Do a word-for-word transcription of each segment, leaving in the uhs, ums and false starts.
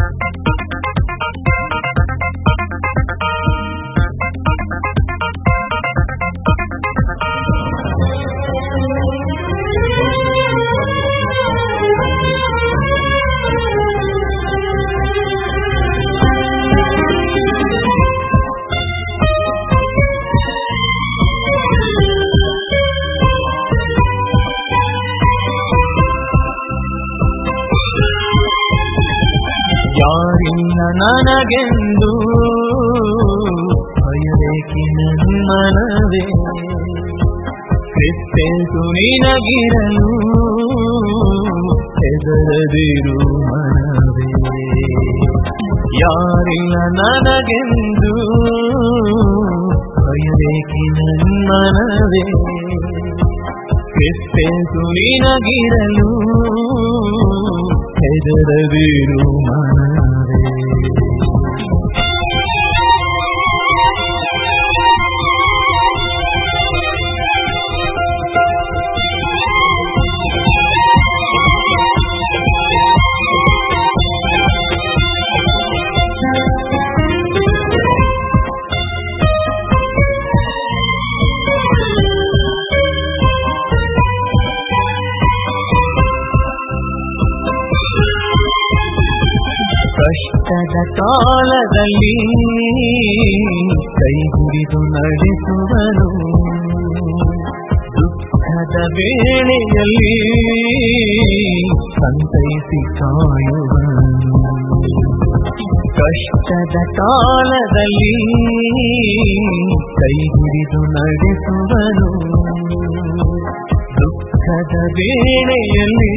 ಯಾರಿಲ್ಲ ನನಗೆಂದು ಭಯವೇಕೆ ನನ್ಮನವೇ, ಕ್ರಿಸ್ತೆಂದು ನಿನಗಿರಲು ಹೆದರದಿರು ಮನವೇ. ಯಾರಿಲ್ಲ ನನಗೆಂದು ಭಯವೇಕೆ ನನ್ಮನವೇ, ಕ್ರಿಸ್ತೆಂದು ನಿನಗಿರಲು ಹೆದರದಿರು ಮನವೇ. ಕಷ್ಟದ ಕಾಲದಲ್ಲಿ ಕೈ ಹಿಡಿದು ನಡೆಸುವನು, ದುಃಖದ ವೇಳೆಯಲ್ಲಿ ಸಂತೈಸಿ ಕಾಯುವನು. ಕಷ್ಟದ ಕಾಲದಲ್ಲಿ ಕೈ ಹಿಡಿದು ನಡೆಸುವನು, ದುಃಖದ ವೇಳೆಯಲ್ಲಿ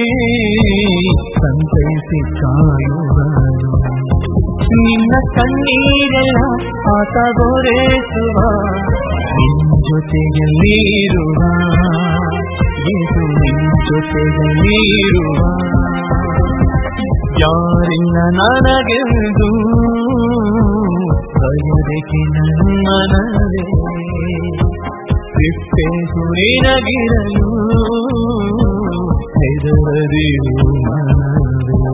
ಸಂತೈಸಿ ಕಾಯುವನು. ನಿನ್ನ ಕಣ್ಣೀರೆಲ್ಲ ಆತ ಗೊರೆಸುವ, ನಿನ್ನ ಜೊತೆಯಲ್ಲಿರುವ ಯೇಸು, ನಿನ್ನ ಜೊತೆಯಲ್ಲಿರುವ. ಯಾರಿಲ್ಲ ನನಗೆಂದು ಭಯವೇಕೆ ನನ್ಮನವೇ, ಕ್ರಿಸ್ತೆಂದು ನಿನಗಿರಲು ಹೆದರದಿರು ಮನವೇ.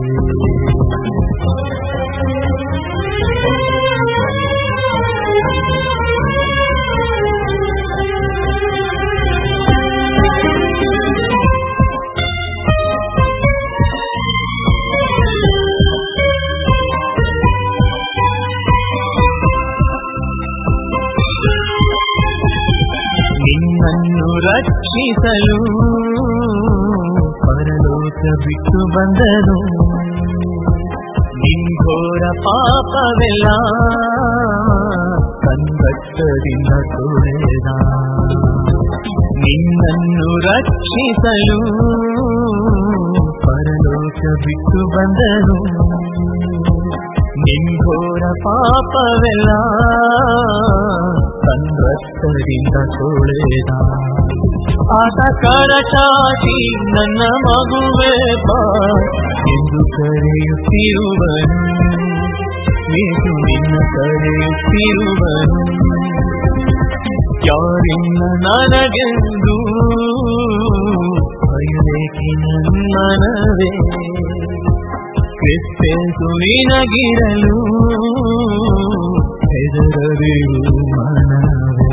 ನಿನ್ನನ್ನು ರಕ್ಷಿಸಲು ಪರಲೋಕ ಬಿಟ್ಟು ಬಂದನು, ನಿಂಘೋರ ಪಾಪವೆಲ್ಲ ಸಂಕಷ್ಟದಿಂದ ತೊಳೆದ. ನಿನ್ನನ್ನು ರಕ್ಷಿಸಲು ಪರಲೋಕ ಬಿಟ್ಟು ಬಂದನು, ನಿಂಘೋರ ಪಾಪವೆಲ್ಲ ಸಂಕಷ್ಟದಿಂದ ತೊಳೆದ. ಆತ ಕರಚಾಟಿ ನನ್ನ ಮಗುವೆ ಬಾ ಎಂದು ಕರೆಯುತ್ತಿರುವನು, ಯೇಸು ನಿನ್ನ ಕರೆಯುತ್ತಿರುವನು. ಯಾರಿಲ್ಲ ನನಗೆಂದು ಭಯವೇಕೆ ನನ್ಮನವೇ, ಕ್ರಿಸ್ತೆಂದು ನಿನಗಿರಲು ಹೆದರದಿರು ಮನವೇ.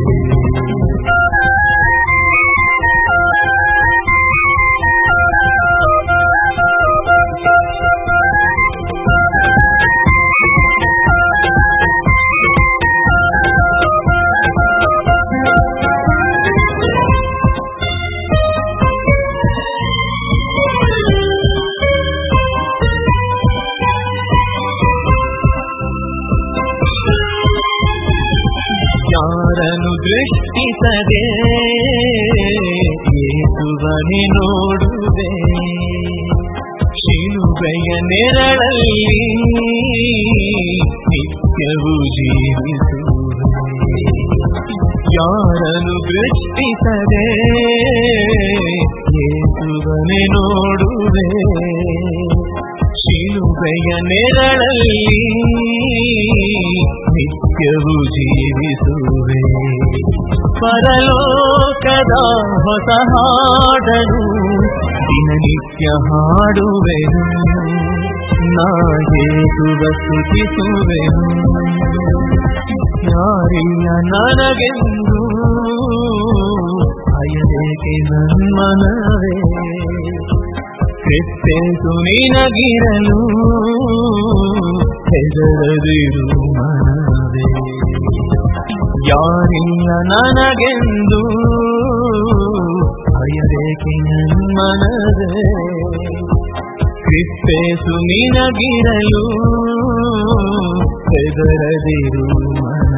ಯಾರನ್ನು ದೃಷ್ಟಿಸದೆ ಯೇಸುವನೇ ನೋಡುವೆ, ಶಿಲುಬೆಯ ನೆರಳಲ್ಲಿ ನಿತ್ಯವೂ ಜೀವಿಸುವೆ. ಯಾರನ್ನು ದೃಷ್ಟಿಸದೆ ಯೇಸುವನೇ ನೋಡುವೆ, ಶಿಲುಬೆಯ ನೆರಳಲ್ಲಿ ನಿತ್ಯವೂ ಜೀವಿಸುವೆ. ಪರಲೋಕದ ಹೊಸ ಹಾಡನು ದಿನನಿತ್ಯ ಹಾಡುವೆನು, ನಾ ಸ್ತುತಿಸುವ ಸ್ತುತಿಸುವೆನು. ಯಾರಿಲ್ಲ ನನಗೆಂದು ಭಯದೇಕೆ ನನ್ಮನವೇ, ಕ್ರಿಸ್ತೇಸು ನಿನಗಿರಲು ಹೆದರದಿರು ಮನವೇ. ಯಾರಿಲ್ಲ ನನಗೆಂದು ಭಯದೇಕೆ ನನ್ಮನವೇ, ಕ್ರಿಸ್ತೇಸು ನಿನಗಿರಲು ಹೆದರದಿರು ಮನವೇ.